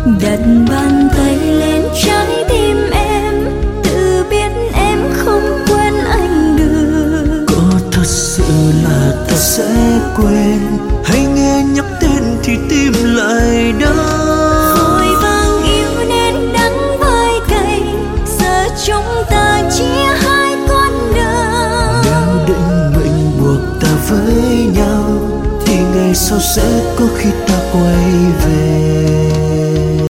đặt bàn tay lên trái tim em, tự biết em không quên anh được. Có thật sự là ta sẽ quên, hay nghe nhắc tên thì tim lại đau. Vội vàng yêu nên đắng vai cay, giờ chúng ta chia hai con đường. Nếu định mệnh buộc ta với nhau thì ngày sau sẽ có khi ta quay về.